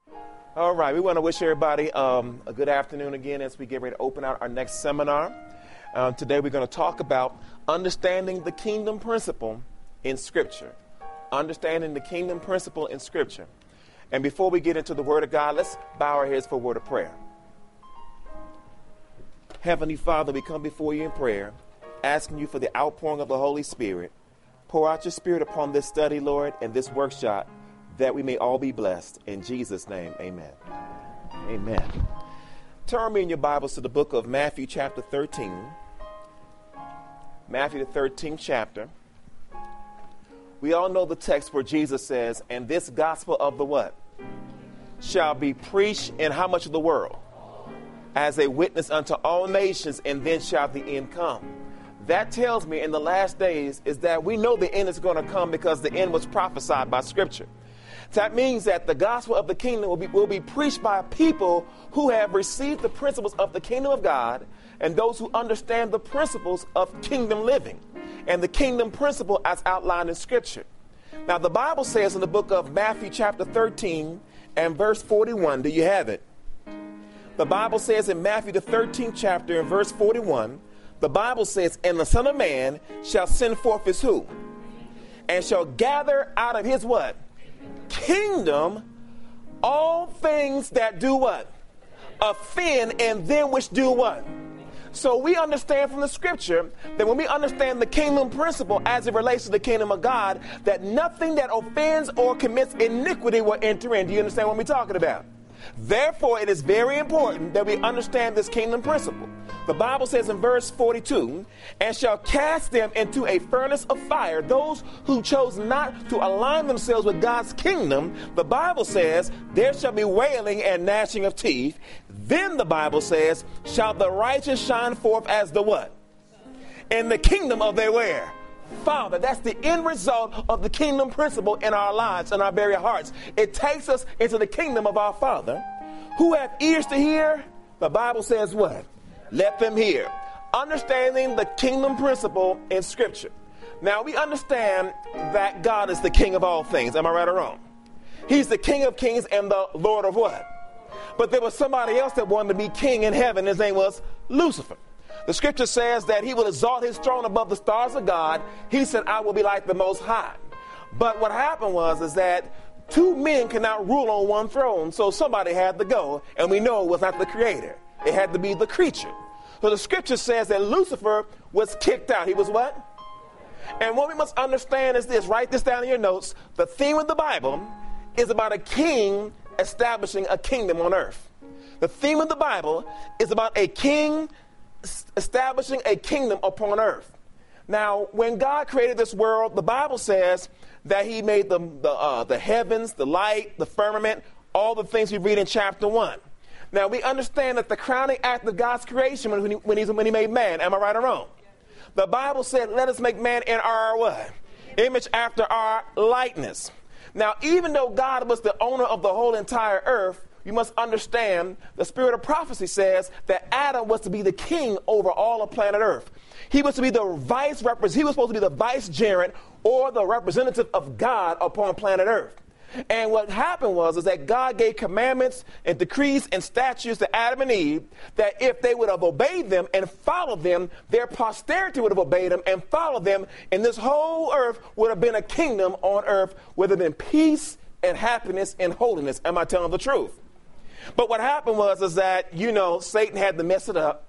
All right, we want to wish everybody a good afternoon again as we get ready to open out our next seminar. Today we're going to talk about understanding the kingdom principle in Scripture. Understanding the kingdom principle in Scripture. And before we get into the Word of God, let's bow our heads for a word of prayer. Heavenly Father, we come before you in prayer, asking you for the outpouring of the Holy Spirit. Pour out your Spirit upon this study, Lord, and this workshop, that we may all be blessed. In Jesus' name, amen. Amen. Turn me in your Bibles to the book of Matthew chapter 13. Matthew the 13th chapter. We all know the text where Jesus says, and this gospel of the what? Shall be preached in how much of the world? As a witness unto all nations, and then shall the end come. That tells me in the last days is that we know the end is going to come because the end was prophesied by Scripture. That means that the gospel of the kingdom will be preached by people who have received the principles of the kingdom of God and those who understand the principles of kingdom living and the kingdom principle as outlined in Scripture. Now, the Bible says in the book of Matthew chapter 13 and verse 41, do you have it? The Bible says in Matthew the 13th chapter and verse 41, the Bible says, and the Son of Man shall send forth his who? And shall gather out of his what? Kingdom all things that do what? Offend, and them which do what? So we understand from the Scripture that when we understand the kingdom principle as it relates to the kingdom of God, that nothing that offends or commits iniquity will enter in. Do you understand what we're talking about? Therefore, it is very important that we understand this kingdom principle. The Bible says in verse 42, and shall cast them into a furnace of fire. Those who chose not to align themselves with God's kingdom, the Bible says, there shall be wailing and gnashing of teeth. Then the Bible says, shall the righteous shine forth as the what? In the kingdom of their where? Father. That's the end result of the kingdom principle in our lives and our very hearts. It takes us into the kingdom of our Father. Who have ears to hear? The Bible says what? Let them hear. Understanding the kingdom principle in Scripture. Now we understand that God is the King of all things. Am I right or wrong? He's the King of kings and the Lord of what? But there was somebody else that wanted to be king in heaven. His name was Lucifer. The Scripture says that he will exalt his throne above the stars of God. He said, I will be like the Most High. But what happened is that two men cannot rule on one throne. So somebody had to go. And we know it was not the Creator. It had to be the creature. So the Scripture says that Lucifer was kicked out. He was what? And what we must understand is this. Write this down in your notes. The theme of the Bible is about a king establishing a kingdom on earth. The theme of the Bible is about a king establishing a kingdom upon earth. Now, when God created this world, the Bible says that he made the heavens, the light, the firmament, all the things we read in chapter 1. Now, we understand that the crowning act of God's creation when he made man, am I right or wrong? The Bible said, let us make man in our what? Image after our likeness. Now, even though God was the owner of the whole entire earth, you must understand the spirit of prophecy says that Adam was to be the king over all of planet Earth. He was to be the he was supposed to be the vicegerent or the representative of God upon planet Earth. And what happened is that God gave commandments and decrees and statutes to Adam and Eve that if they would have obeyed them and followed them, their posterity would have obeyed them and followed them, and this whole earth would have been a kingdom on earth where there had been peace and happiness and holiness. Am I telling the truth? But what happened is that, Satan had to mess it up,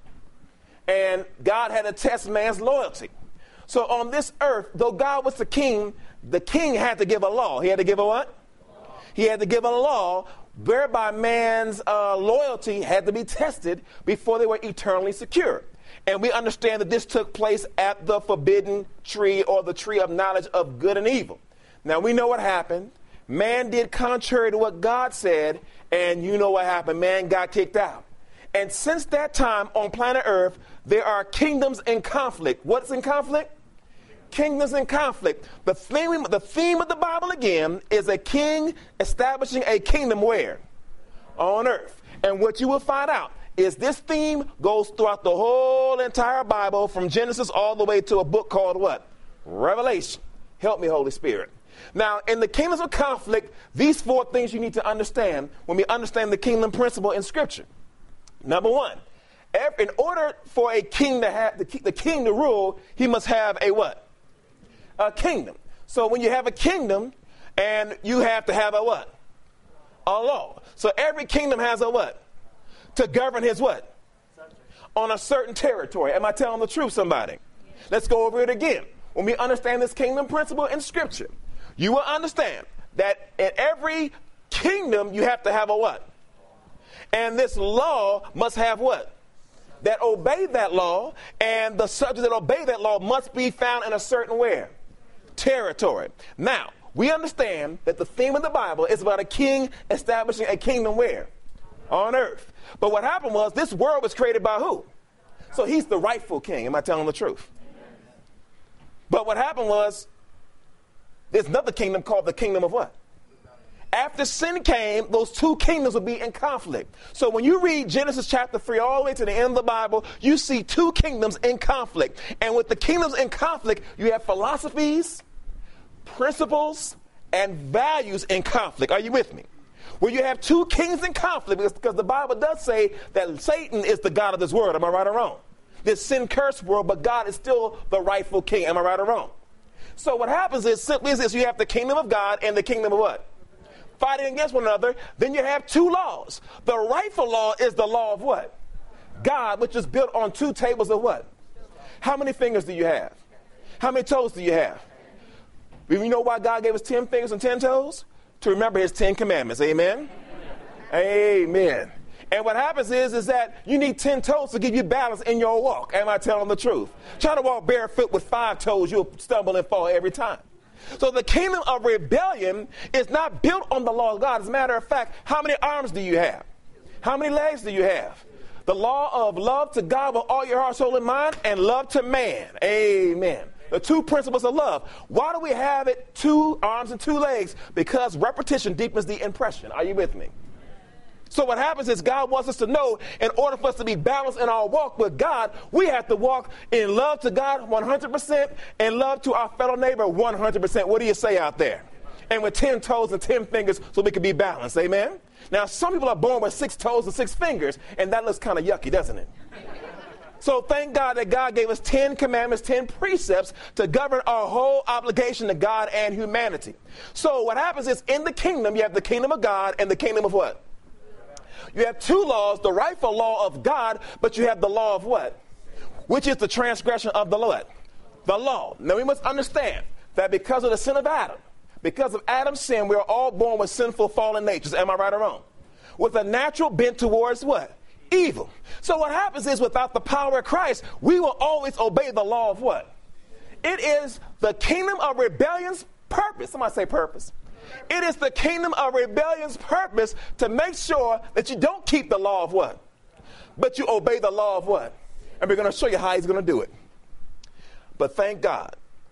and God had to test man's loyalty. So on this earth, though God was the king had to give a law. He had to give a what? He had to give a law whereby man's loyalty had to be tested before they were eternally secure. And we understand that this took place at the forbidden tree or the tree of knowledge of good and evil. Now, we know what happened. Man did contrary to what God said, and you know what happened. Man got kicked out. And since that time on planet Earth, there are kingdoms in conflict. What's in conflict? Kingdoms in conflict. The theme of the Bible, again, is a king establishing a kingdom where? On earth. And what you will find out is this theme goes throughout the whole entire Bible from Genesis all the way to a book called what? Revelation. Help me, Holy Spirit. Now, in the kingdoms of conflict, these 4 things you need to understand when we understand the kingdom principle in Scripture. Number 1, in order for a king to have the king to rule, he must have a what? A kingdom. So when you have a kingdom, and you have to have a what? A law. So every kingdom has a what? To govern his what? On a certain territory. Am I telling the truth, somebody? Let's go over it again. When we understand this kingdom principle in Scripture, you will understand that in every kingdom you have to have a what? And this law must have what? That obey that law, and the subjects that obey that law must be found in a certain where? Territory. Now, we understand that the theme of the Bible is about a king establishing a kingdom where? On earth. But what happened was this world was created by who? So he's the rightful king. Am I telling the truth? But what happened was there's another kingdom called the kingdom of what? After sin came, those 2 kingdoms would be in conflict. So when you read Genesis chapter 3 all the way to the end of the Bible, you see 2 kingdoms in conflict. And with the kingdoms in conflict, you have philosophies, principles, and values in conflict. Are you with me? Where you have 2 kings in conflict, because the Bible does say that Satan is the god of this world. Am I right or wrong? This sin-cursed world, but God is still the rightful king. Am I right or wrong? So what happens is simply is this: you have the kingdom of God and the kingdom of what? Fighting against one another. Then you have 2 laws. The rightful law is the law of what? God, which is built on 2 tables of what? How many fingers do you have? How many toes do you have? You know why God gave us 10 fingers and 10 toes? To remember his 10 commandments. Amen? Amen. And what happens is that you need 10 toes to give you balance in your walk. Am I telling the truth? Try to walk barefoot with 5 toes, you'll stumble and fall every time. So the kingdom of rebellion is not built on the law of God. As a matter of fact, how many arms do you have? How many legs do you have? The law of love to God with all your heart, soul, and mind, and love to man. Amen. The 2 principles of love. Why do we have it 2 arms and 2 legs? Because repetition deepens the impression. Are you with me? So what happens is God wants us to know, in order for us to be balanced in our walk with God, we have to walk in love to God 100% and love to our fellow neighbor 100%. What do you say out there? And with 10 toes and 10 fingers so we can be balanced. Amen? Now, some people are born with 6 toes and 6 fingers, and that looks kind of yucky, doesn't it? So thank God that God gave us 10 commandments, 10 precepts to govern our whole obligation to God and humanity. So what happens is in the kingdom, you have the kingdom of God and the kingdom of what? You have 2 laws, the rightful law of God, but you have the law of what? Which is the transgression of the what? The law. Now we must understand that because of the sin of Adam, because of Adam's sin, we are all born with sinful fallen natures. Am I right or wrong? With a natural bent towards what? Evil. So what happens is without the power of Christ, we will always obey the law of what? It is the kingdom of rebellion's purpose. Somebody say purpose. It is the kingdom of rebellion's purpose to make sure that you don't keep the law of what? But you obey the law of what? And we're going to show you how he's going to do it. But thank God,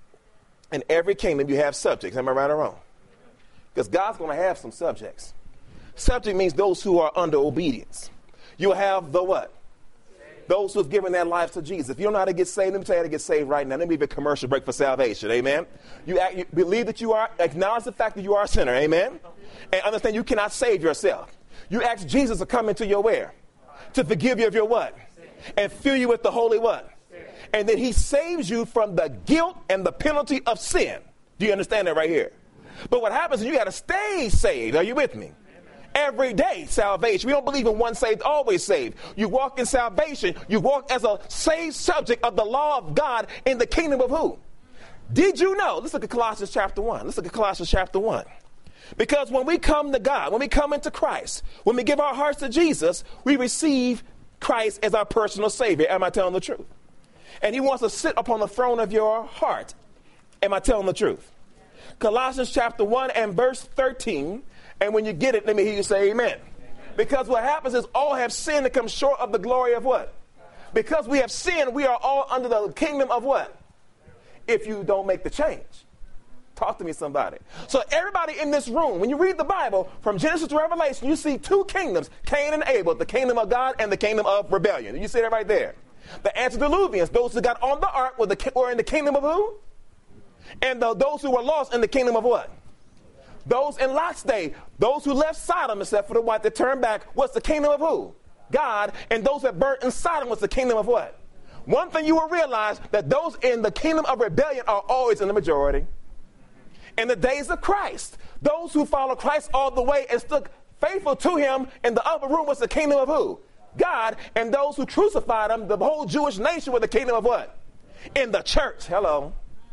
in every kingdom you have subjects. Am I right or wrong? Because God's going to have some subjects. Subject means those who are under obedience. You'll have the what? Those who have given their lives to Jesus. If you don't know how to get saved, let me tell you how to get saved right now. Let me give you a commercial break for salvation. Amen. You believe that you are, acknowledge the fact that you are a sinner. Amen. And understand you cannot save yourself. You ask Jesus to come into your where? To forgive you of your what? And fill you with the holy what? And then he saves you from the guilt and the penalty of sin. Do you understand that right here? But what happens is you got to stay saved. Are you with me? Every day, salvation. We don't believe in once saved, always saved. You walk in salvation. You walk as a saved subject of the law of God in the kingdom of who? Did you know? Let's look at Colossians chapter 1. Let's look at Colossians chapter 1. Because when we come to God, when we come into Christ, when we give our hearts to Jesus, we receive Christ as our personal Savior. Am I telling the truth? And he wants to sit upon the throne of your heart. Am I telling the truth? Colossians chapter 1 and verse 13. And when you get it, let me hear you say amen. Because what happens is all have sinned and come short of the glory of what? Because we have sinned, we are all under the kingdom of what? If you don't make the change. Talk to me, somebody. So everybody in this room, when you read the Bible, from Genesis to Revelation, you see 2 kingdoms, Cain and Abel, the kingdom of God and the kingdom of rebellion. You see that right there. The antediluvians, those who got on the ark, were in the kingdom of who? And those who were lost in the kingdom of what? Those in Lot's day, those who left Sodom, except for the white that turned back, was the kingdom of who? God. And those that burnt in Sodom was the kingdom of what? One thing you will realize, that those in the kingdom of rebellion are always in the majority. In the days of Christ, those who followed Christ all the way and stood faithful to him in the upper room was the kingdom of who? God. And those who crucified him, the whole Jewish nation, were the kingdom of what? In the church. Hello.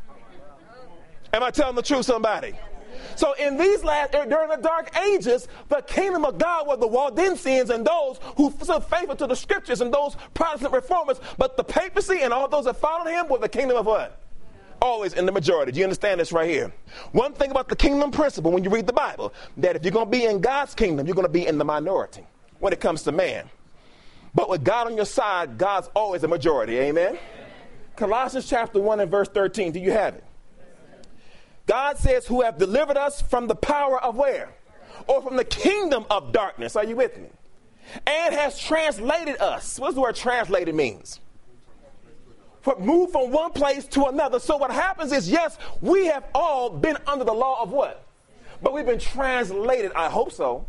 Am I telling the truth, somebody? So in these during the dark ages, the kingdom of God were the Waldensians and those who stood faithful to the scriptures and those Protestant reformers. But the papacy and all those that followed him were the kingdom of what? Always in the majority. Do you understand this right here? One thing about the kingdom principle when you read the Bible, that if you're going to be in God's kingdom, you're going to be in the minority when it comes to man. But with God on your side, God's always a majority. Amen? Colossians chapter 1 and verse 13. Do you have it? God says, who have delivered us from the power of where? Or from the kingdom of darkness. Are you with me? And has translated us. What does the word translated means? Move from one place to another. So what happens is, yes, we have all been under the law of what? But we've been translated, I hope so,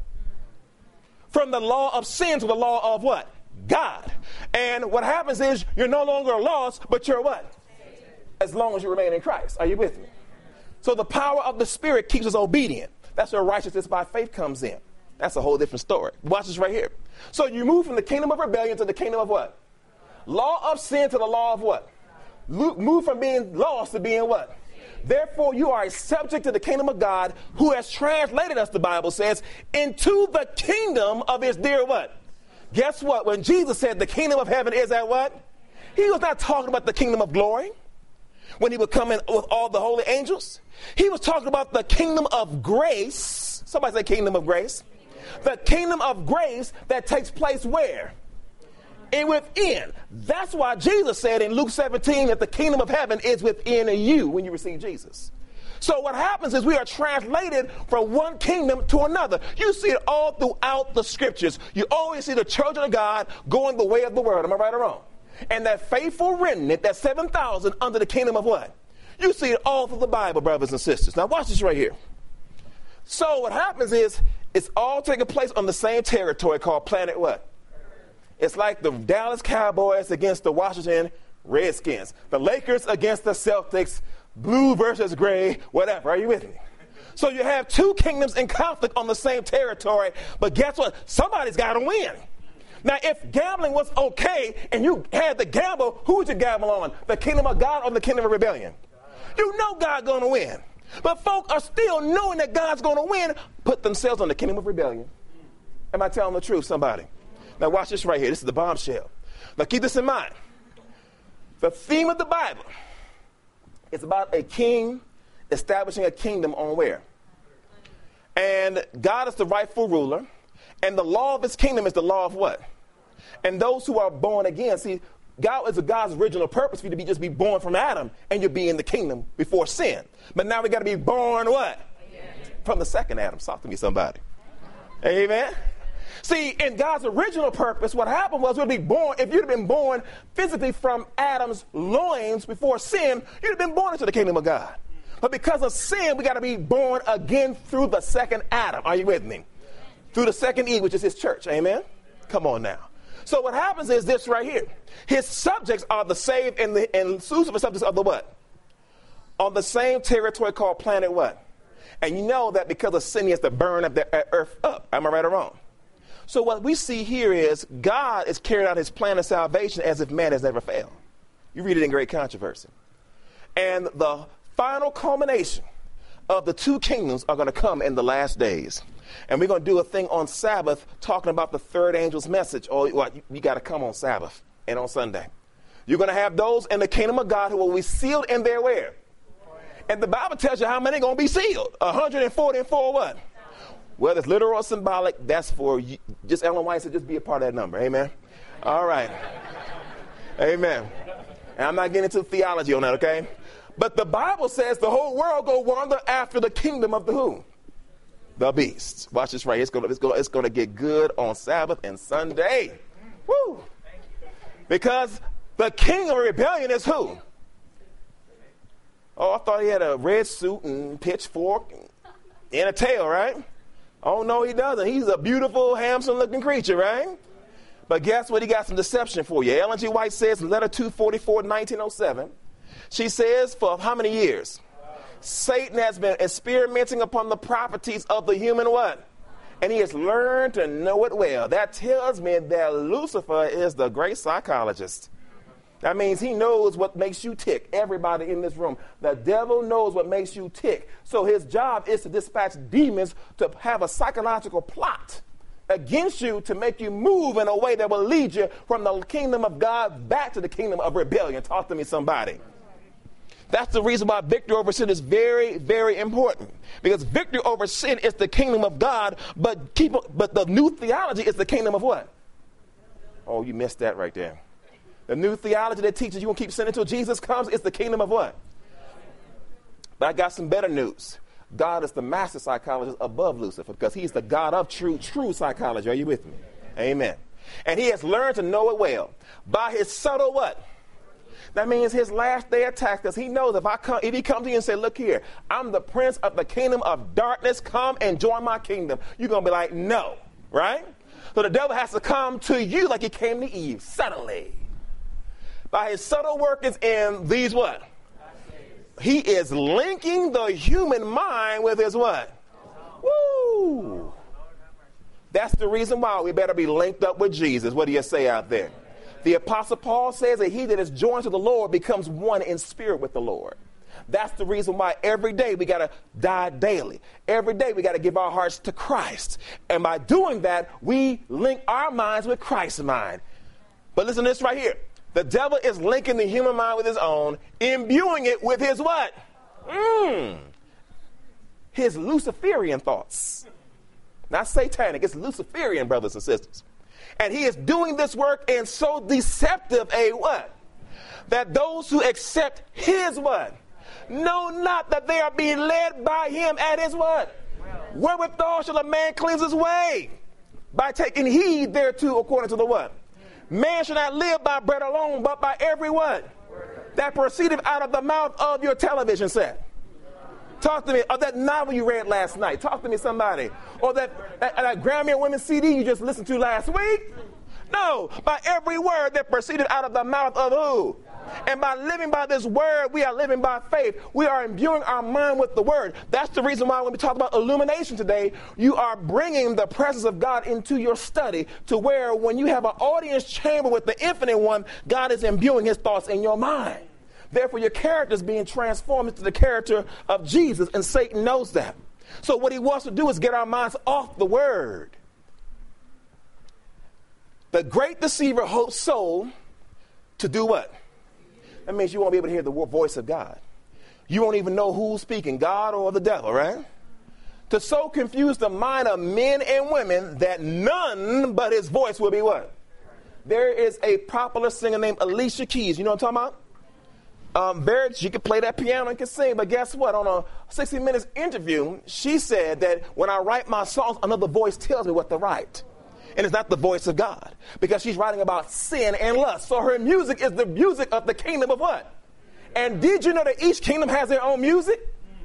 from the law of sin to the law of what? God. And what happens is, you're no longer lost, but you're what? As long as you remain in Christ. Are you with me? So the power of the Spirit keeps us obedient. That's where righteousness by faith comes in. That's a whole different story. Watch this right here. So you move from the kingdom of rebellion to the kingdom of what? Law of sin to the law of what? Move from being lost to being what? Therefore, you are subject to the kingdom of God, who has translated us, the Bible says, into the kingdom of his dear what? Guess what? When Jesus said the kingdom of heaven is at what? He was not talking about the kingdom of glory when he would come in with all the holy angels. He was talking about the kingdom of grace. Somebody say kingdom of grace. The kingdom of grace that takes place where? And within. That's why Jesus said in Luke 17 that the kingdom of heaven is within you when you receive Jesus. So what happens is we are translated from one kingdom to another. You see it all throughout the scriptures. You always see the children of God going the way of the world. Am I right or wrong? And that faithful remnant, that 7,000 under the kingdom of what? You see it all through the Bible, brothers and sisters. Now watch this right here. So what happens is, it's all taking place on the same territory called planet what? It's like the Dallas Cowboys against the Washington Redskins. The Lakers against the Celtics. Blue versus gray, whatever. Are you with me? So you have two kingdoms in conflict on the same territory. But guess what? Somebody's got to win. Now, if gambling was okay and you had to gamble, who would you gamble on? The kingdom of God or the kingdom of rebellion? You know God's going to win. But folk are still knowing that God's going to win, put themselves on the kingdom of rebellion. Am I telling the truth, somebody? Now watch this right here. This is the bombshell. Now keep this in mind. The theme of the Bible is about a king establishing a kingdom on where? And God is the rightful ruler. And the law of his kingdom is the law of what? And those who are born again, see, God is God's original purpose for you to just be born from Adam and you'll be in the kingdom before sin. But now we got to be born what? From the second Adam. Talk to me, somebody. Amen. See, in God's original purpose, what happened was we'd be born, if you'd have been born physically from Adam's loins before sin, you'd have been born into the kingdom of God. But because of sin, we got to be born again through the second Adam. Are you with me? Through the second Eve, which is his church. Amen? Come on now. So what happens is this right here. His subjects are the saved and Lucifer's subjects are the what? On the same territory called planet what? And you know that because of sin, he has to burn up the earth up. Am I right or wrong? So what we see here is God is carrying out his plan of salvation as if man has never failed. You read it in Great Controversy. And the final culmination of the two kingdoms are going to come in the last days. And we're going to do a thing on Sabbath talking about the third angel's message. Oh, you got to come on Sabbath and on Sunday. You're going to have those in the kingdom of God who will be sealed in their where? And the Bible tells you how many are going to be sealed. 144 what? Whether it's literal or symbolic, that's for you. Just Ellen White said, just be a part of that number. Amen. All right. Amen. And I'm not getting into theology on that, okay? But the Bible says the whole world go wander after the kingdom of the who? The beast. Watch this right here. It's going to get good on Sabbath and Sunday. Woo! Because the king of rebellion is who? Oh, I thought he had a red suit and pitchfork and a tail, right? Oh, no, he doesn't. He's a beautiful, handsome-looking creature, right? But guess what? He got some deception for you. Ellen G. White says in letter 244, 1907, she says, for how many years? Satan has been experimenting upon the properties of the human what? And he has learned to know it well. That tells me that Lucifer is the great psychologist. That means he knows what makes you tick. Everybody in this room. The devil knows what makes you tick. So his job is to dispatch demons to have a psychological plot against you to make you move in a way that will lead you from the kingdom of God back to the kingdom of rebellion. Talk to me, somebody. That's the reason why victory over sin is very, very important. Because victory over sin is the kingdom of God, but the new theology is the kingdom of what? Oh, you missed that right there. The new theology that teaches you won't keep sinning until Jesus comes is the kingdom of what? But I got some better news. God is the master psychologist above Lucifer because he's the God of true psychology. Are you with me? Amen. And he has learned to know it well. By his subtle what? That means his last day attack, because he knows if he comes to you and say, look here, I'm the prince of the kingdom of darkness, come and join my kingdom. You're going to be like, no, right? So the devil has to come to you like he came to Eve, subtly. By his subtle workings in these what? He is linking the human mind with his what? Woo! That's the reason why we better be linked up with Jesus. What do you say out there? The Apostle Paul says that he that is joined to the Lord becomes one in spirit with the Lord. That's the reason why every day we got to die daily. Every day we got to give our hearts to Christ. And by doing that, we link our minds with Christ's mind. But listen to this right here. The devil is linking the human mind with his own, imbuing it with his what? His Luciferian thoughts. Not satanic, it's Luciferian, brothers and sisters. And he is doing this work in so deceptive a what? That those who accept his what? Know not that they are being led by him at his what? Wherewithal shall a man cleanse his way? By taking heed thereto according to the what? Man shall not live by bread alone, but by every what? That proceedeth out of the mouth of your television set. Talk to me. Or that novel you read last night. Talk to me, somebody. Or that Grammy and Women CD you just listened to last week. No, by every word that proceeded out of the mouth of who? And by living by this word, we are living by faith. We are imbuing our mind with the word. That's the reason why when we talk about illumination today, you are bringing the presence of God into your study to where when you have an audience chamber with the infinite one, God is imbuing his thoughts in your mind. Therefore, your character is being transformed into the character of Jesus, and Satan knows that. So what he wants to do is get our minds off the word. The great deceiver hopes soul to do what? That means you won't be able to hear the voice of God. You won't even know who's speaking, God or the devil, right? To so confuse the mind of men and women that none but his voice will be what? There is a popular singer named Alicia Keys. You know what I'm talking about? She could play that piano and could sing, but guess what? On a 60 Minutes interview, she said that when I write my songs, another voice tells me what to write. And it's not the voice of God, because she's writing about sin and lust. So her music is the music of the kingdom of what? And did you know that each kingdom has their own music?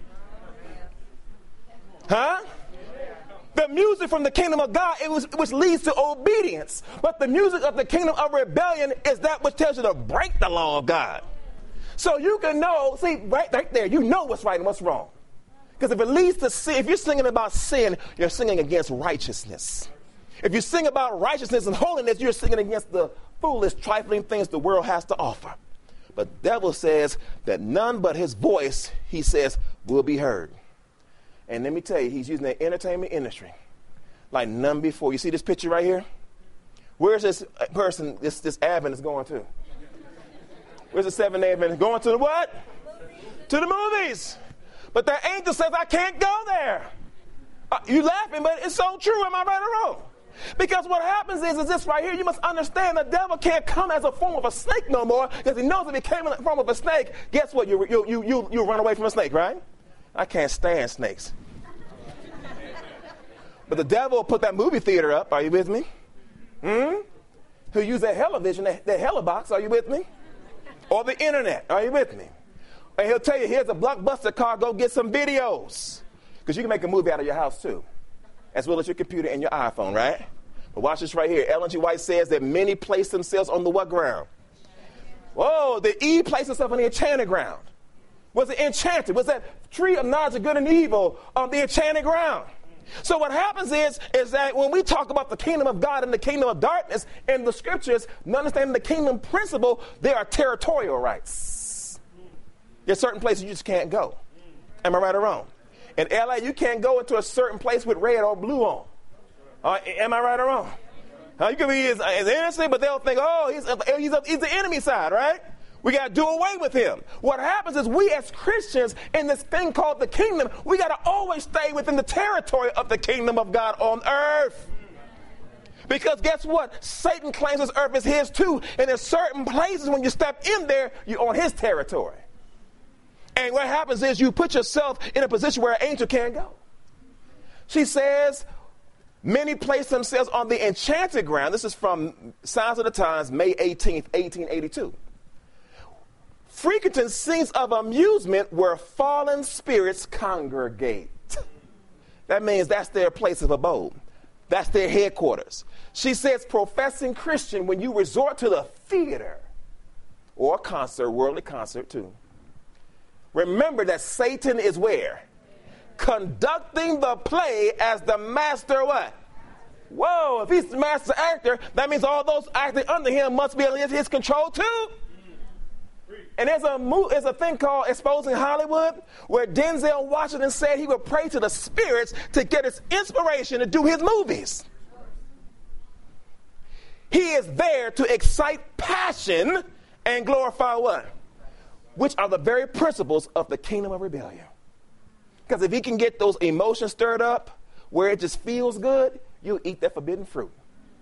Huh? The music from the kingdom of God, which leads to obedience. But the music of the kingdom of rebellion is that which tells you to break the law of God. So you can know, see, right there, you know what's right and what's wrong. Because if it leads to sin, if you're singing about sin, you're singing against righteousness. If you sing about righteousness and holiness, you're singing against the foolish, trifling things the world has to offer. But the devil says that none but his voice, he says, will be heard. And let me tell you, he's using the entertainment industry like none before. You see this picture right here? Where's this person, this Advent is going to? Where's the 7-day Advent? Going to the what? To the movies. But the angel says, I can't go there. You laughing, but it's so true. Am I right or wrong? Because what happens is this right here. You must understand the devil can't come as a form of a snake no more, because he knows if he came in the form of a snake, guess what? You run away from a snake, right? I can't stand snakes. But the devil will put that movie theater up. Are you with me? He'll use that television, that helibox. Are you with me? Or the internet. Are you with me? And he'll tell you, here's a Blockbuster car, go get some videos. Because you can make a movie out of your house too, as well as your computer and your iPhone, right? But watch this right here. Ellen G. White says that many place themselves on the what ground? Whoa, the Eve placed herself on the enchanted ground. Was it enchanted? Was that tree of knowledge of good and evil on the enchanted ground? So what happens is that when we talk about the kingdom of God and the kingdom of darkness in the scriptures, understanding the kingdom principle, there are territorial rights. There's certain places you just can't go. Am I right or wrong? In LA, you can't go into a certain place with red or blue on. Am I right or wrong? You can be as innocent, but they'll think, oh, he's the enemy side, right? We got to do away with him. What happens is we as Christians in this thing called the kingdom, we got to always stay within the territory of the kingdom of God on earth. Because guess what? Satan claims this earth is his too. And there's certain places when you step in there, you're on his territory. And what happens is you put yourself in a position where an angel can't go. She says, many place themselves on the enchanted ground. This is from Signs of the Times, May 18th, 1882. Frequenting scenes of amusement where fallen spirits congregate. That means that's their place of abode. That's their headquarters. She says, professing Christian, when you resort to the theater or concert, worldly concert too, remember that Satan is where? Conducting the play as the master what? Whoa, if he's the master actor, that means all those acting under him must be under his control too. And there's a thing called Exposing Hollywood, where Denzel Washington said he would pray to the spirits to get his inspiration to do his movies. He is there to excite passion and glorify what? Which are the very principles of the kingdom of rebellion. Because if he can get those emotions stirred up where it just feels good, you'll eat that forbidden fruit.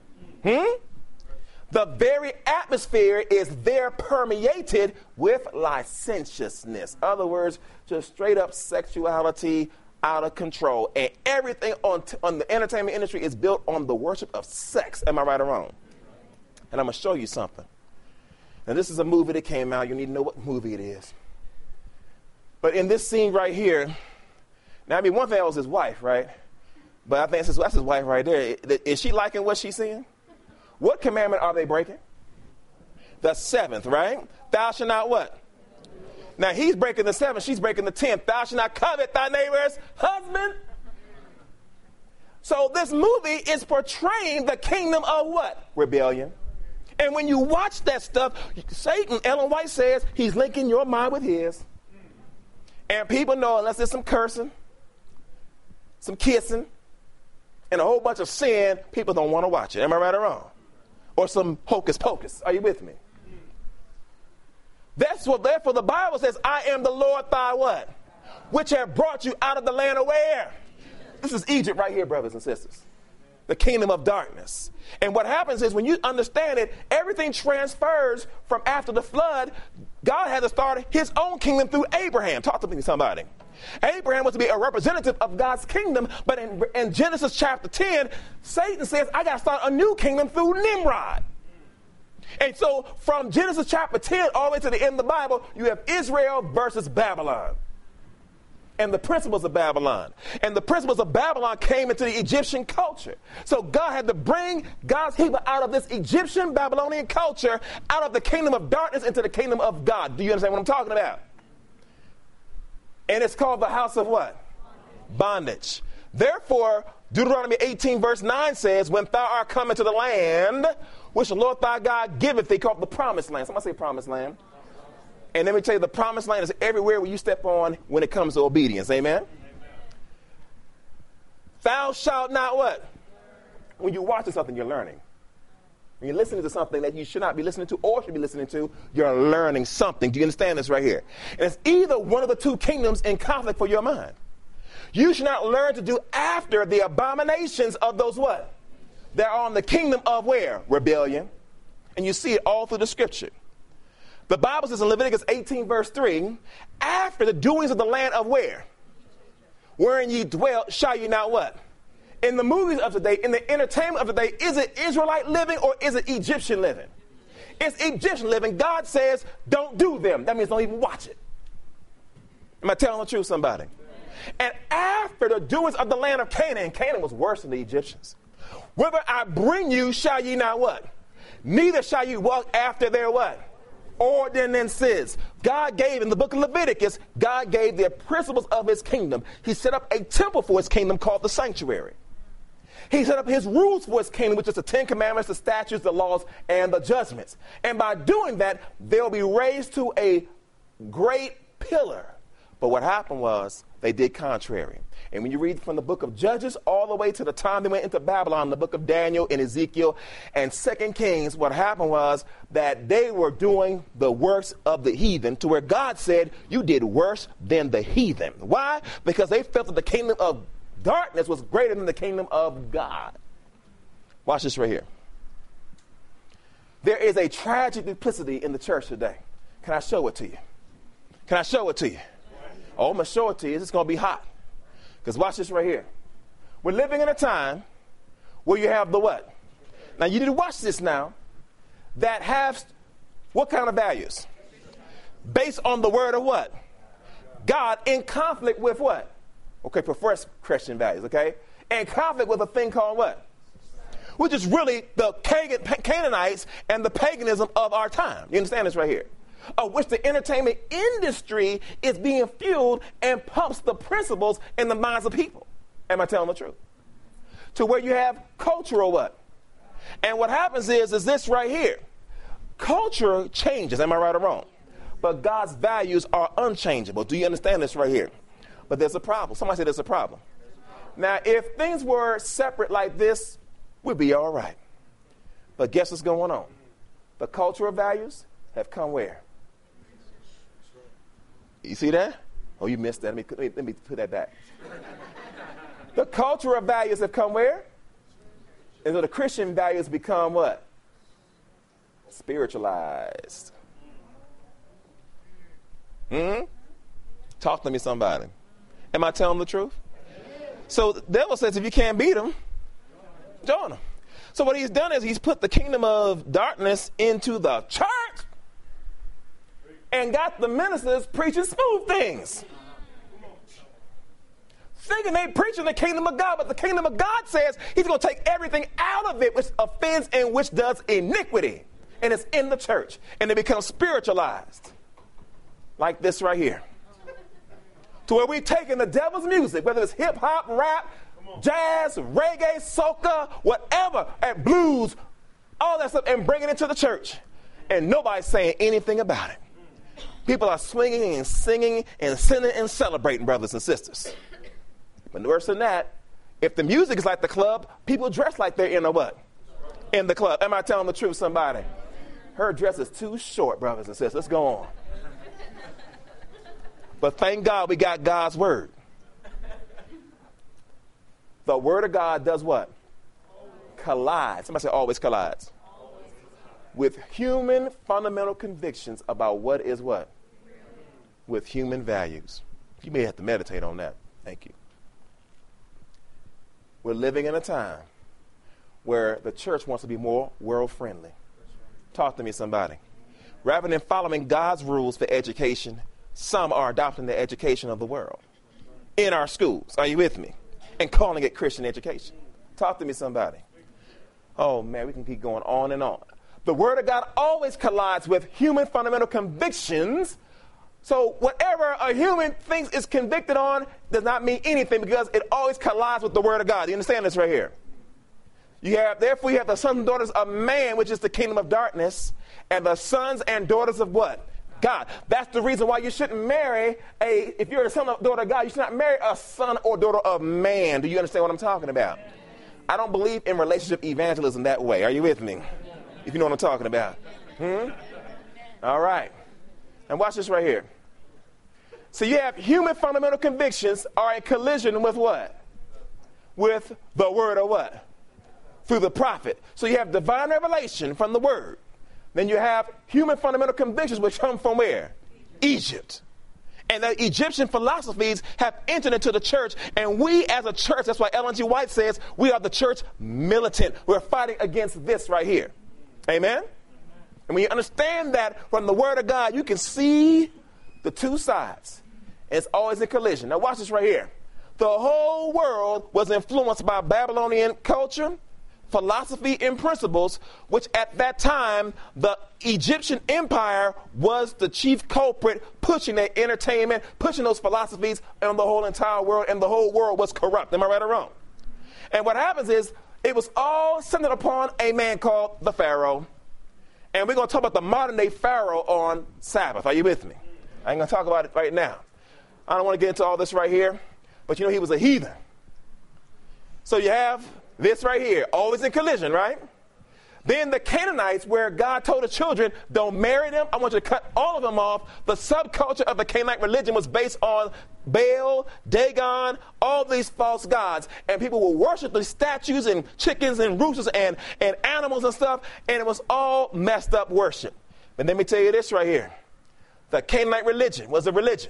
The very atmosphere is there permeated with licentiousness. In other words, just straight up sexuality out of control. And everything on the entertainment industry is built on the worship of sex. Am I right or wrong? And I'm going to show you something. Now, this is a movie that came out. You need to know what movie it is. But in this scene right here, now, I mean, one thing was his wife, right? But I think that's his wife right there. Is she liking what she's seeing? What commandment are they breaking? The 7th, right? Thou shalt not what? Now, he's breaking the 7th. She's breaking the 10th. Thou shalt not covet thy neighbor's husband. So this movie is portraying the kingdom of what? Rebellion. And when you watch that stuff, Satan, Ellen White says, he's linking your mind with his. And people know unless there's some cursing, some kissing, and a whole bunch of sin, people don't want to watch it. Am I right or wrong? Or some hocus pocus. Are you with me? Therefore the Bible says, I am the Lord thy what? Which have brought you out of the land of where? This is Egypt right here, brothers and sisters. The kingdom of darkness. And what happens is when you understand it, everything transfers from after the flood. God had to start his own kingdom through Abraham. Talk to me, somebody. Abraham was to be a representative of God's kingdom, but in Genesis chapter 10, Satan says, I got to start a new kingdom through Nimrod. And so from Genesis chapter 10 all the way to the end of the Bible, you have Israel versus Babylon. And the principles of Babylon. And the principles of Babylon came into the Egyptian culture. So God had to bring God's people out of this Egyptian Babylonian culture, out of the kingdom of darkness into the kingdom of God. Do you understand what I'm talking about? And it's called the house of what? Bondage. Therefore, Deuteronomy 18 verse 9 says, when thou art come into the land, which the Lord thy God giveth thee, called the promised land. Somebody say promised land. And let me tell you, the promised land is everywhere where you step on when it comes to obedience. Amen? Thou shalt not what? When you're watching something, you're learning. When you're listening to something that you should not be listening to or should be listening to, you're learning something. Do you understand this right here? And it's either one of the two kingdoms in conflict for your mind. You should not learn to do after the abominations of those what? They're on the kingdom of where? Rebellion. And you see it all through the scripture. The Bible says in Leviticus 18 verse 3, after the doings of the land of where? Wherein ye dwell, shall ye not what? In the movies of today, in the entertainment of today, is it Israelite living or is it Egyptian living? It's Egyptian living. God says, don't do them. That means don't even watch it. Am I telling the truth, somebody? And after the doings of the land of Canaan, Canaan was worse than the Egyptians. Whither I bring you, shall ye not what? Neither shall you walk after their what? Ordinances. God gave, in the book of Leviticus, God gave the principles of his kingdom. He set up a temple for his kingdom called the sanctuary. He set up his rules for his kingdom, which is the 10 Commandments, the statutes, the laws, and the judgments. And by doing that, they'll be raised to a great pillar. But what happened was they did contrary. And when you read from the book of Judges all the way to the time they went into Babylon, the book of Daniel and Ezekiel and 2 Kings, what happened was that they were doing the works of the heathen, to where God said, you did worse than the heathen. Why? Because they felt that the kingdom of darkness was greater than the kingdom of God. Watch this right here. There is a tragic duplicity in the church today. Can I show it to you? Can I show it to you? Oh, I'm going to show it to you. It's going to be hot. Because watch this right here. We're living in a time where you have the what? Now, you need to watch this now. That have what kind of values? Based on the word of what? God, in conflict with what? Okay, profess Christian values, okay? And conflict with a thing called what? Which is really the Canaanites and the paganism of our time. You understand this right here? Of which the entertainment industry is being fueled and pumps the principles in the minds of people. Am I telling the truth? To where you have cultural what? And what happens is this right here. Culture changes, am I right or wrong? But God's values are unchangeable. Do you understand this right here? But there's a problem. Somebody said there's a problem. Now, if things were separate like this, we'd be all right. But guess what's going on? The cultural values have come where? You see that? Oh, you missed that. Let me put that back. The cultural values have come where? And so the Christian values become what? Spiritualized. Talk to me, somebody. Am I telling the truth? So the devil says if you can't beat him, join him. So what he's done is he's put the kingdom of darkness into the church and got the ministers preaching smooth things. Thinking they preaching the kingdom of God, but the kingdom of God says he's going to take everything out of it which offends and which does iniquity. And it's in the church. And it becomes spiritualized. Like this right here. To where we've taken the devil's music, whether it's hip-hop, rap, jazz, reggae, soca, whatever, and blues, all that stuff, and bring it into the church. And nobody's saying anything about it. People are swinging and singing and sinning and celebrating, brothers and sisters. But worse than that, if the music is like the club, people dress like they're in a what? In the club. Am I telling the truth, somebody? Her dress is too short, brothers and sisters. Let's go on. But thank God we got God's word. The word of God does what? Collides. Somebody say always collides. With human fundamental convictions about what is what? With human values. You may have to meditate on that. Thank you. We're living in a time where the church wants to be more world-friendly. Talk to me, somebody. Rather than following God's rules for education, some are adopting the education of the world in our schools. Are you with me? And calling it Christian education. Talk to me, somebody. Oh, man, we can keep going on and on. The Word of God always collides with human fundamental convictions. So whatever a human thinks is convicted on does not mean anything because it always collides with the Word of God. You understand this right here? Therefore, you have the sons and daughters of man, which is the kingdom of darkness, and the sons and daughters of what? God. That's the reason why you shouldn't marry if you're a son or daughter of God, you should not marry a son or daughter of man. Do you understand what I'm talking about? I don't believe in relationship evangelism that way. Are you with me? If you know what I'm talking about. All right. And watch this right here. So you have human fundamental convictions are in collision with what? With the word of what? Through the prophet. So you have divine revelation from the word. Then you have human fundamental convictions which come from where? Egypt. And the Egyptian philosophies have entered into the church. And we as a church, that's why Ellen G. White says, we are the church militant. We're fighting against this right here. Amen? And when you understand that from the word of God, you can see the two sides. And it's always in collision. Now watch this right here. The whole world was influenced by Babylonian culture, philosophy, and principles, which at that time, the Egyptian empire was the chief culprit, pushing their entertainment, pushing those philosophies on the whole entire world, and the whole world was corrupt. Am I right or wrong? And what happens is, it was all centered upon a man called the Pharaoh. And we're going to talk about the modern day Pharaoh on Sabbath. Are you with me? I ain't going to talk about it right now. I don't want to get into all this right here, but you know he was a heathen. So you have this right here, always in collision, right? Then the Canaanites, where God told the children, don't marry them. I want you to cut all of them off. The subculture of the Canaanite religion was based on Baal, Dagon, all these false gods. And people would worship these statues and chickens and roosters and animals and stuff. And it was all messed up worship. But let me tell you this right here. The Canaanite religion was a religion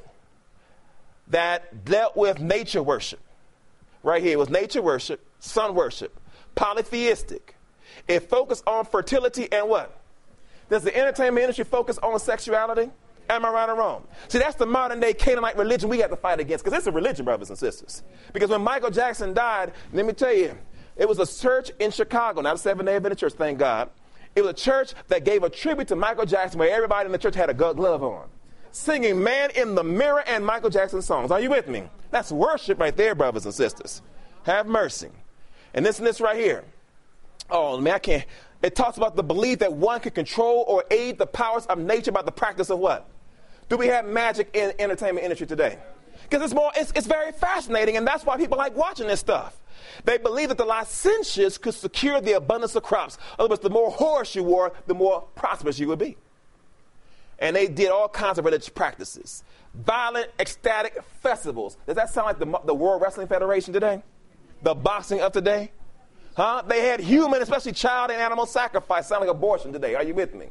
that dealt with nature worship. Right here, it was nature worship, sun worship, polytheistic. It focused on fertility and what? Does the entertainment industry focus on sexuality? Am I right or wrong? See, that's the modern day Canaanite religion we have to fight against, because it's a religion, brothers and sisters. Because when Michael Jackson died, let me tell you, it was a church in Chicago, not a Seventh-day Adventist church, thank God. It was a church that gave a tribute to Michael Jackson where everybody in the church had a glove on, singing Man in the Mirror and Michael Jackson songs. Are you with me? That's worship right there, brothers and sisters. Have mercy. And this right here. Oh, man, I can't. It talks about the belief that one can control or aid the powers of nature by the practice of what? Do we have magic in the entertainment industry today? Because it's very fascinating, and that's why people like watching this stuff. They believe that the licentious could secure the abundance of crops. In other words, the more horse you wore, the more prosperous you would be. And they did all kinds of religious practices. Violent, ecstatic festivals. Does that sound like the World Wrestling Federation today? The boxing of today? Huh? They had human, especially child and animal sacrifice. Sound like abortion today. Are you with me?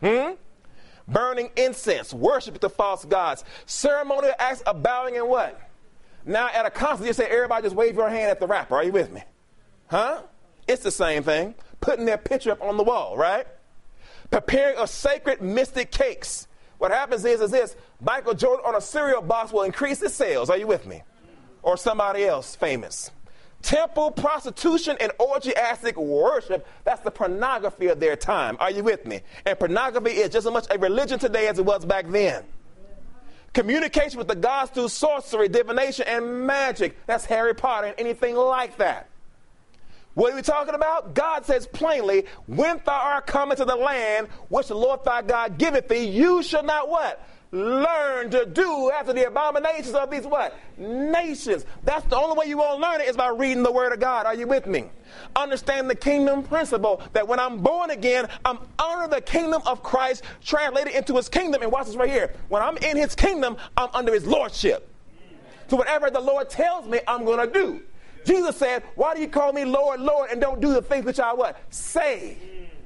Burning incense, worship to false gods, ceremonial acts of bowing and what? Now at a concert, you say everybody just wave your hand at the rapper. Are you with me? Huh? It's the same thing. Putting their picture up on the wall, right? Preparing of sacred mystic cakes. What happens is this. Michael Jordan on a cereal box will increase his sales. Are you with me? Or somebody else famous. Temple prostitution and orgiastic worship, that's the pornography of their time. Are you with me? And pornography is just as much a religion today as it was back then. Communication with the gods through sorcery, divination, and magic. That's Harry Potter and anything like that. What are we talking about? God says plainly, when thou art come into the land which the Lord thy God giveth thee, you shall not what? Learn to do after the abominations of these what? Nations. That's the only way you won't learn it is by reading the word of God. Are you with me? Understand the kingdom principle that when I'm born again, I'm under the kingdom of Christ, translated into his kingdom. And watch this right here. When I'm in his kingdom, I'm under his lordship. So whatever the Lord tells me, I'm going to do. Jesus said, why do you call me Lord, Lord, and don't do the things which I what? Say.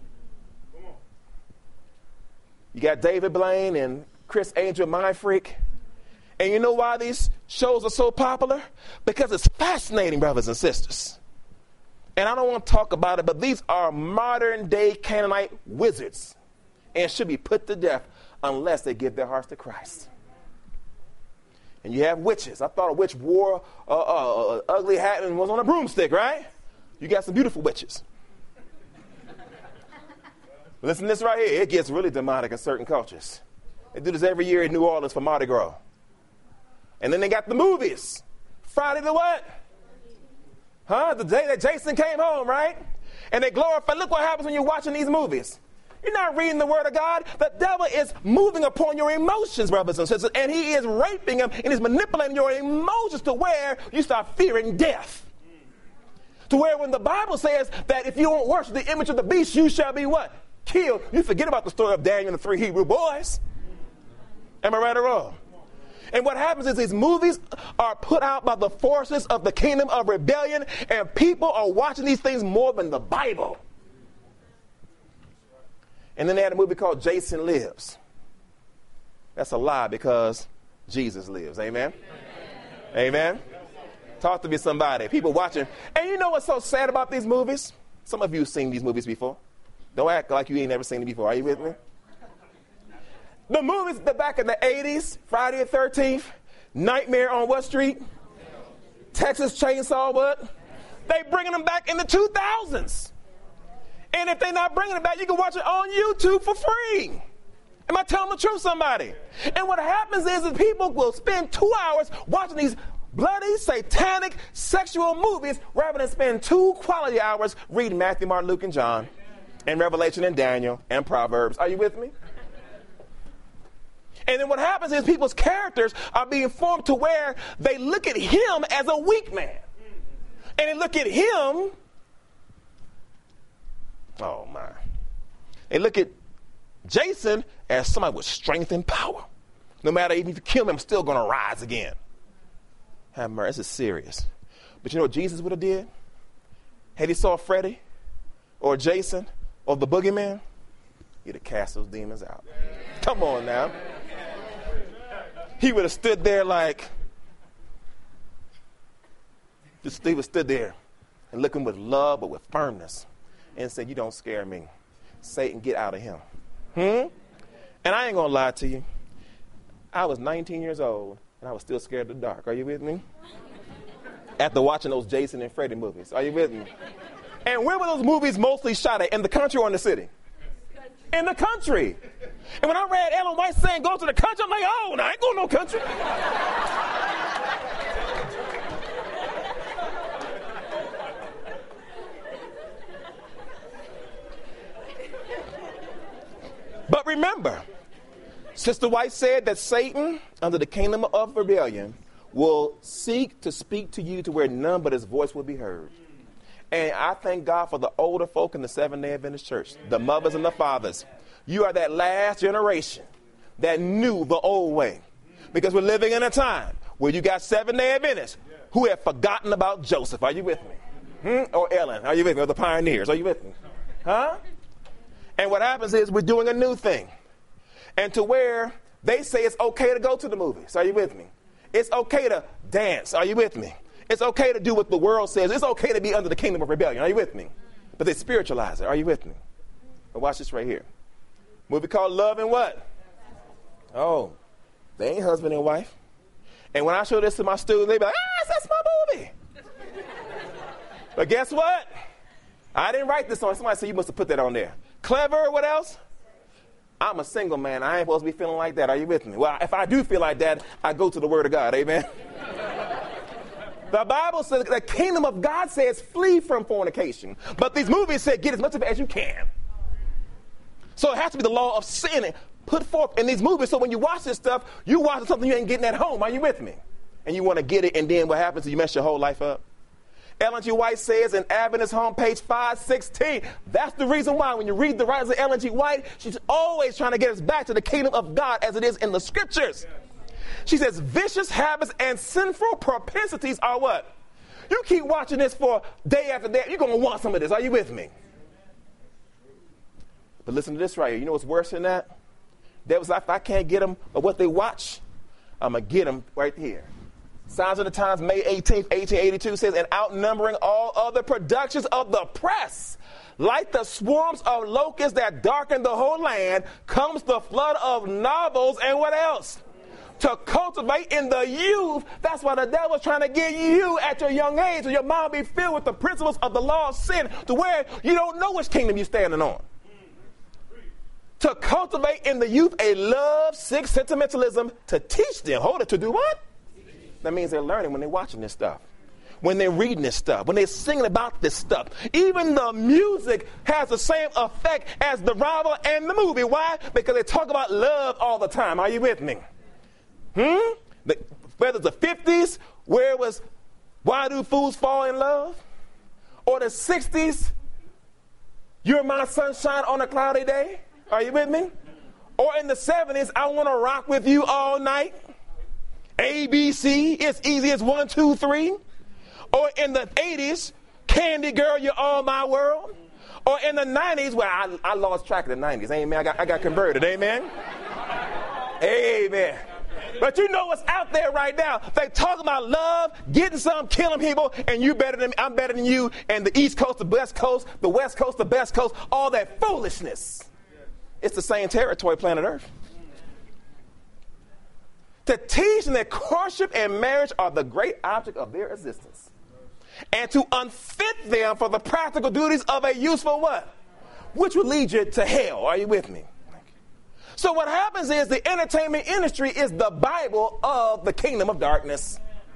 You got David Blaine and Chris Angel, Mind Freak. And you know why these shows are so popular? Because it's fascinating, brothers and sisters. And I don't want to talk about it, but these are modern day Canaanite wizards and should be put to death unless they give their hearts to Christ. And you have witches. I thought a witch wore an ugly hat and was on a broomstick, right? You got some beautiful witches. Listen to this right here. It gets really demonic in certain cultures. They do this every year in New Orleans for Mardi Gras. And then they got the movies. Friday the what? Huh? The day that Jason came home, right? And they glorify. Look what happens when you're watching these movies. You're not reading the word of God. The devil is moving upon your emotions, brothers and sisters, and he is raping them and he's manipulating your emotions to where you start fearing death. To where when the Bible says that if you don't worship the image of the beast, you shall be what? Killed. You forget about the story of Daniel and the 3 Hebrew boys. Am I right or wrong? And what happens is these movies are put out by the forces of the kingdom of rebellion, and people are watching these things more than the Bible. And then they had a movie called Jason Lives. That's a lie because Jesus lives. Amen? Amen? Talk to me, somebody. People watching. And you know what's so sad about these movies? Some of you have seen these movies before. Don't act like you ain't never seen it before. Are you with me? The movies back in the 80s, Friday the 13th, Nightmare on what street? Texas Chainsaw what? They bringing them back in the 2000s. And if they're not bringing it back, you can watch it on YouTube for free. Am I telling the truth, somebody? And what happens is that people will spend 2 hours watching these bloody, satanic, sexual movies rather than spend 2 quality hours reading Matthew, Mark, Luke, and John, and Revelation, and Daniel, and Proverbs. Are you with me? And then what happens is people's characters are being formed to where they look at him as a weak man. And they look at him, oh my, they look at Jason as somebody with strength and power. No matter even if you kill him, I'm still going to rise again. Have mercy, this is serious. But you know what Jesus would have did? Had he saw Freddy or Jason or the boogeyman, he'd have cast those demons out. Come on now. He would have stood there like, he would stood there and looking with love but with firmness and said, you don't scare me. Satan, get out of him. And I ain't going to lie to you. I was 19 years old and I was still scared of the dark. Are you with me? After watching those Jason and Freddy movies. Are you with me? And where were those movies mostly shot at? In the country or in the city? In the country. And when I read Ellen White saying go to the country, I'm like, oh, no, I ain't going to no country. But remember, Sister White said that Satan, under the kingdom of rebellion, will seek to speak to you to where none but his voice will be heard. And I thank God for the older folk in the Seventh-day Adventist Church, the mothers and the fathers. You are that last generation that knew the old way. Because we're living in a time where you got Seventh-day Adventists who have forgotten about Joseph. Are you with me? Or Ellen. Are you with me? Or the pioneers. Are you with me? Huh? And what happens is we're doing a new thing. And to where they say it's okay to go to the movies. Are you with me? It's okay to dance. Are you with me? It's okay to do what the world says. It's okay to be under the kingdom of rebellion. Are you with me? But they spiritualize it. Are you with me? But watch this right here. Movie called Love and what? Oh, they ain't husband and wife. And when I show this to my students, they be like, that's my movie. But guess what? I didn't write this on. Somebody said you must have put that on there. Clever, what else? I'm a single man. I ain't supposed to be feeling like that. Are you with me? Well, if I do feel like that, I go to the Word of God. Amen? The Bible says the kingdom of God says flee from fornication. But these movies say get as much of it as you can. So it has to be the law of sin put forth in these movies. So when you watch this stuff, you watching something you ain't getting at home. Are you with me? And you want to get it, and then what happens is you mess your whole life up. Ellen G. White says in Adventist homepage 516, that's the reason why when you read the writings of Ellen G. White, she's always trying to get us back to the kingdom of God as it is in the scriptures. She says vicious habits and sinful propensities are what? You keep watching this for day after day, you're going to want some of this. Are you with me? But listen to this right here. You know what's worse than that? Devil's like, if I can't get them or what they watch, I'm going to get them right here. Signs of the Times, May 18th, 1882 says, and outnumbering all other productions of the press, like the swarms of locusts that darken the whole land, comes the flood of novels and what else? To cultivate in the youth. That's why the devil's trying to get you at your young age, so your mind be filled with the principles of the law of sin, to where you don't know which kingdom you're standing on. To cultivate in the youth a love, sick sentimentalism, to teach them. Hold it, to do what? That means they're learning when they're watching this stuff, when they're reading this stuff, when they're singing about this stuff. Even the music has the same effect as the novel and the movie. Why? Because they talk about love all the time. Are you with me? Whether it's the 50s, where it was, why do fools fall in love? Or the 60s, you're my sunshine on a cloudy day. Are you with me? Or in the 70s, I want to rock with you all night. ABC, it's easy as 1, 2, 3. Or in the 80s, Candy Girl, you're all my world. Or in the 90s, well, I lost track of the 90s. Amen. I got converted. Amen. Amen. But you know what's out there right now. They talk about love, getting some, killing people, and you better than me, I'm better than you, and the East Coast, the West Coast, the West Coast, the best coast, all that foolishness. It's the same territory, planet Earth. to teach them that courtship and marriage are the great object of their existence, and to unfit them for the practical duties of a useful what? Which will lead you to hell. Are you with me? So what happens is the entertainment industry is the Bible of the kingdom of darkness.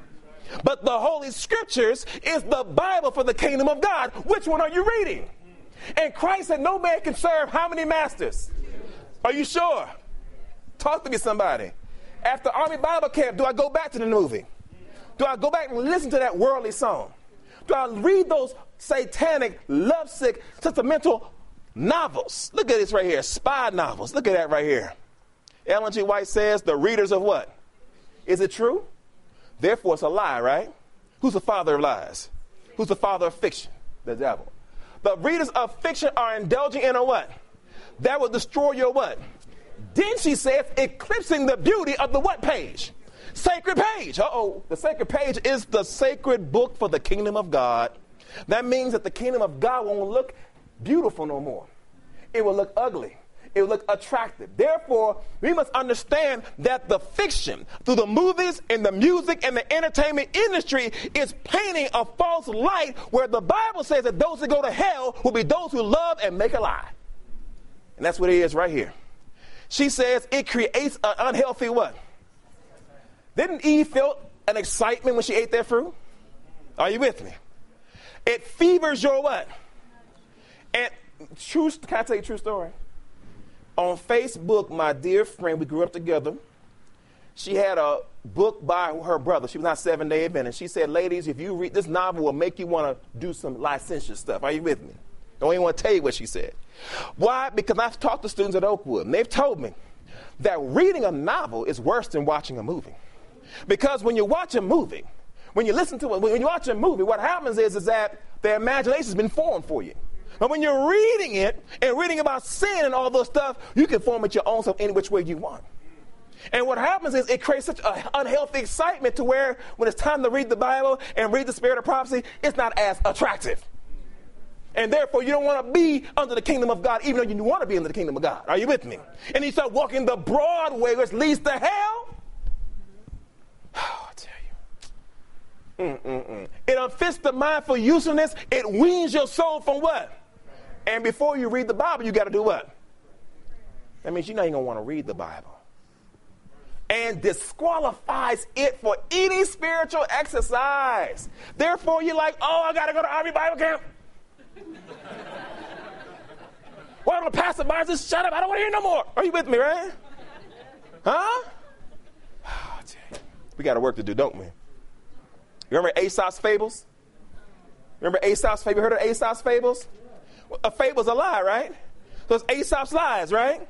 But the Holy Scriptures is the Bible for the kingdom of God. Which one are you reading? And Christ said no man can serve how many masters? Are you sure? Talk to me, somebody. After Army Bible Camp, do I go back to the movie? Do I go back and listen to that worldly song? Do I read those satanic, lovesick, sentimental novels? Look at this right here, spy novels. Look at that right here. Ellen G. White says, the readers of what? Is it true? Therefore, it's a lie, right? Who's the father of lies? Who's the father of fiction? The devil. The readers of fiction are indulging in a what? That will destroy your what? Then she says, eclipsing the beauty of the what page? Sacred page. The sacred page is the sacred book for the kingdom of God. That means that the kingdom of God won't look beautiful no more. It will look ugly. It will look attractive. Therefore, we must understand that the fiction, through the movies and the music and the entertainment industry, is painting a false light where the Bible says that those who go to hell will be those who love and make a lie. And that's what it is right here. She says it creates an unhealthy what? Didn't Eve feel an excitement when she ate that fruit? Are you with me? It fevers your what? And can I tell you a true story? On Facebook, my dear friend, we grew up together. She had a book by her brother. She was not Seventh-day Adventist. She said, ladies, if you read this novel, will make you want to do some licentious stuff. Are you with me? I don't even want to tell you what she said. Why? Because I've talked to students at Oakwood, and they've told me that reading a novel is worse than watching a movie. Because when you watch a movie, when you listen to it, when you watch a movie, what happens is that the imagination has been formed for you. But when you're reading it and reading about sin and all those stuff, you can form it your own self any which way you want. And what happens is it creates such an unhealthy excitement to where when it's time to read the Bible and read the spirit of prophecy, it's not as attractive. And therefore, you don't want to be under the kingdom of God, even though you want to be under the kingdom of God. Are you with me? And you start walking the broad way, which leads to hell. Oh, I tell you. It unfits the mind for usefulness. It weans your soul from what? And before you read the Bible, you got to do what? That means you're not even going to want to read the Bible. And disqualifies it for any spiritual exercise. Therefore, you're like, I got to go to Army Bible Camp. Why don't the pastor Myers just shut up? I don't want to hear no more. Are you with me, right? Huh? Oh, we got work to do, don't we? You remember Aesop's fables? Remember Aesop's fables? You heard of Aesop's fables? A fable's a lie, right? So it's Aesop's lies, right?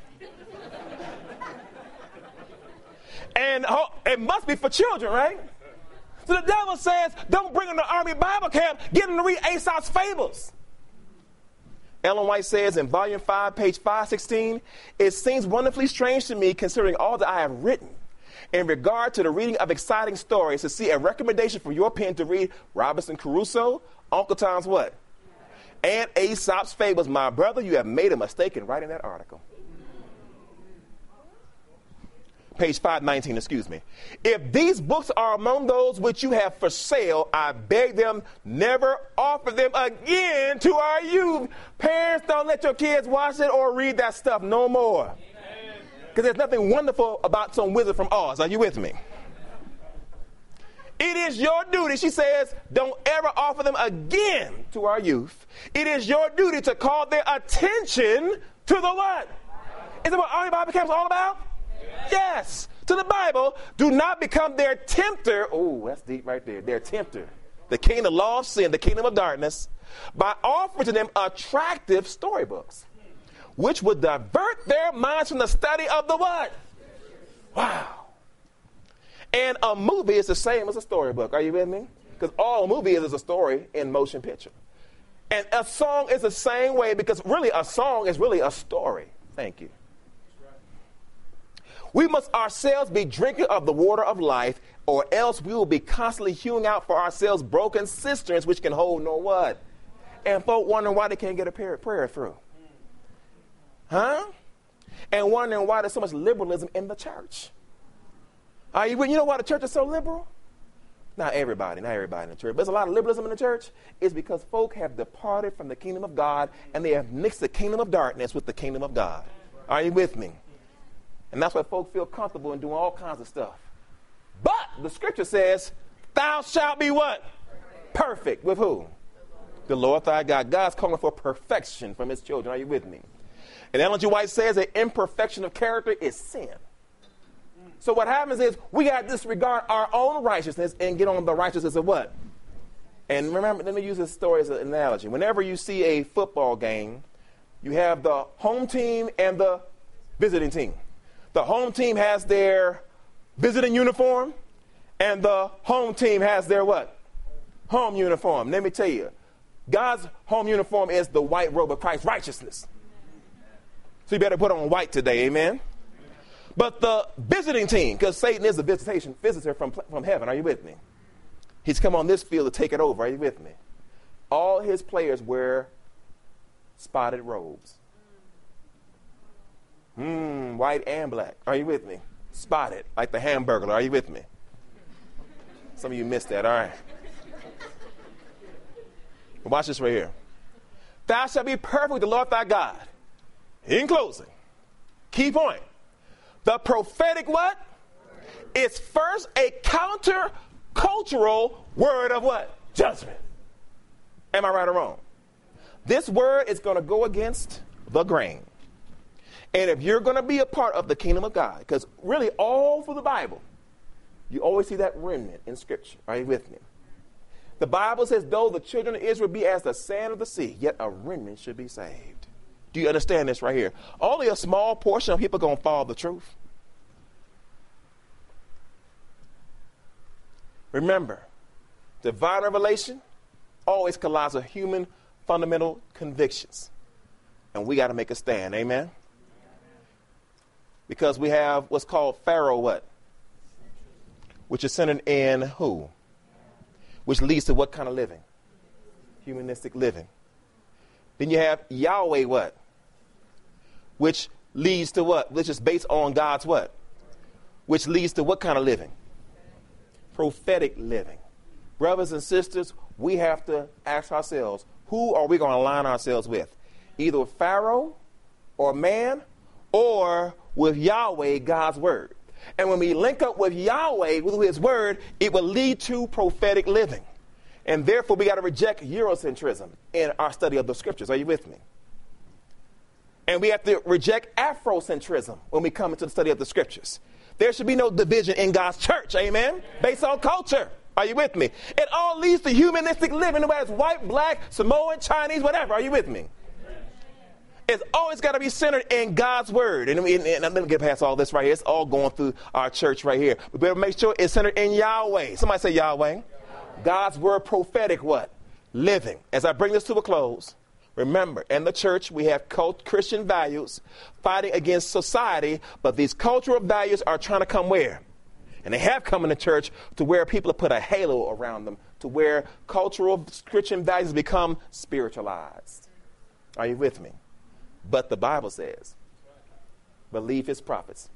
And it must be for children, right? So the devil says, don't bring them to Army Bible Camp. Get them to read Aesop's fables. Ellen White says in volume 5, page 516, it seems wonderfully strange to me, considering all that I have written in regard to the reading of exciting stories, to see a recommendation from your pen to read Robinson Crusoe, Uncle Tom's what? And Aesop's fables. My brother, you have made a mistake in writing that article. Page 519, excuse me. If these books are among those which you have for sale, I beg them never offer them again to our youth. Parents, don't let your kids watch it or read that stuff no more. Because there's nothing wonderful about some wizard from Oz. Are you with me? It is your duty, she says, don't ever offer them again to our youth. It is your duty to call their attention to the what? Is it what Army Bible Camp is all about? Yes, to the Bible. Do not become their tempter. Oh, that's deep right there. Their tempter. The kingdom of law of sin, the kingdom of darkness, by offering to them attractive storybooks, which would divert their minds from the study of the what? Wow. And a movie is the same as a storybook. Are you with me? Because all a movie is a story in motion picture. And a song is the same way, because really a song is really a story. Thank you. We must ourselves be drinking of the water of life, or else we will be constantly hewing out for ourselves broken cisterns which can hold no what? And folk wondering why they can't get a prayer through. Huh? And wondering why there's so much liberalism in the church. You know why the church is so liberal? Not everybody in the church. But there's a lot of liberalism in the church. It's because folk have departed from the kingdom of God and they have mixed the kingdom of darkness with the kingdom of God. Are you with me? And that's why folk feel comfortable in doing all kinds of stuff. But the scripture says, thou shalt be what? Perfect. With who? The Lord thy God. God's calling for perfection from his children. Are you with me? And Ellen G. White says that imperfection of character is sin. So what happens is we got to disregard our own righteousness and get on the righteousness of what? And remember, let me use this story as an analogy. Whenever you see a football game, you have the home team and the visiting team. The home team has their visiting uniform, and the home team has their what? Home uniform. Let me tell you, God's home uniform is the white robe of Christ's righteousness. So you better put on white today, amen? But the visiting team, because Satan is a visitor from heaven, are you with me? He's come on this field to take it over, are you with me? All his players wear spotted robes. White and black, are you with me? Spotted, like the Hamburglar, are you with me? Some of you missed that, all right. Watch this right here. Thou shalt be perfect with the Lord thy God. In closing, key point. The prophetic what? It's first a counter-cultural word of what? Judgment. Am I right or wrong? This word is going to go against the grain. And if you're going to be a part of the kingdom of God, because really all through the Bible, you always see that remnant in Scripture. Are you with me? The Bible says, though the children of Israel be as the sand of the sea, yet a remnant should be saved. Do you understand this right here? Only a small portion of people are going to follow the truth. Remember, divine revelation always collides with human fundamental convictions. And we got to make a stand. Amen? Because we have what's called Pharaoh what? Which is centered in who? Which leads to what kind of living? Humanistic living. Then you have Yahweh what? Which leads to what? Which is based on God's what? Which leads to what kind of living? Prophetic living. Brothers and sisters, we have to ask ourselves, who are we going to align ourselves with? Either with Pharaoh or man, or with Yahweh, God's word. And when we link up with Yahweh, with his word, it will lead to prophetic living. And therefore, we got to reject Eurocentrism in our study of the scriptures. Are you with me? And we have to reject Afrocentrism when we come into the study of the scriptures. There should be no division in God's church, amen, based on culture. Are you with me? It all leads to humanistic living, no matter it's white, black, Samoan, Chinese, whatever. Are you with me? It's always got to be centered in God's word. And let me get past all this right here. It's all going through our church right here. We better make sure it's centered in Yahweh. Somebody say Yahweh. God's word, prophetic what? Living. As I bring this to a close, remember, in the church, we have Christian values fighting against society, but these cultural values are trying to come where? And they have come in the church to where people have put a halo around them, to where cultural Christian values become spiritualized. Are you with me? But the Bible says, believe his prophets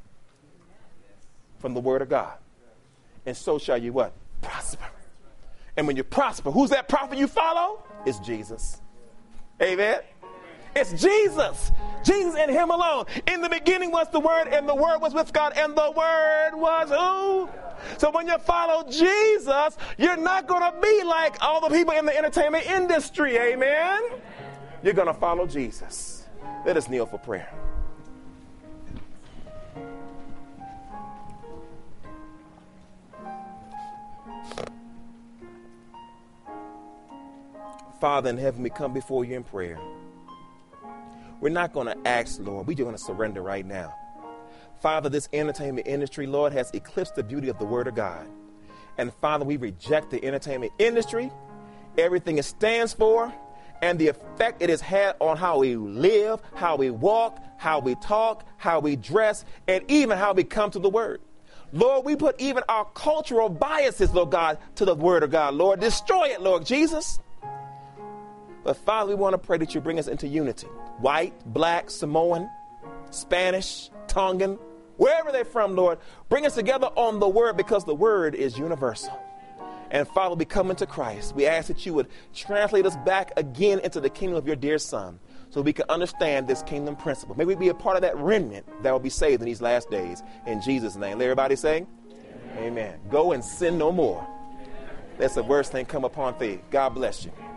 from the word of God. And so shall you what? Prosper. And when you prosper, who's that prophet you follow? It's Jesus. Amen. It's Jesus. Jesus and him alone. In the beginning was the word, and the word was with God, and the word was who? So when you follow Jesus, you're not going to be like all the people in the entertainment industry. Amen. You're going to follow Jesus. Let us kneel for prayer. Father in heaven, we come before you in prayer. We're not going to ask, Lord. We're going to surrender right now. Father, this entertainment industry, Lord, has eclipsed the beauty of the word of God. And Father, we reject the entertainment industry, everything it stands for, and the effect it has had on how we live, how we walk, how we talk, how we dress, and even how we come to the word. Lord, we put even our cultural biases, Lord God, to the word of God. Lord, destroy it, Lord Jesus. But Father, we want to pray that you bring us into unity. White, black, Samoan, Spanish, Tongan, wherever they're from, Lord, bring us together on the word, because the word is universal. And Father, we come into Christ. We ask that you would translate us back again into the kingdom of your dear Son, so we can understand this kingdom principle. May we be a part of that remnant that will be saved in these last days. In Jesus' name. Let everybody say, amen. Go and sin no more. That's the worst thing come upon thee. God bless you.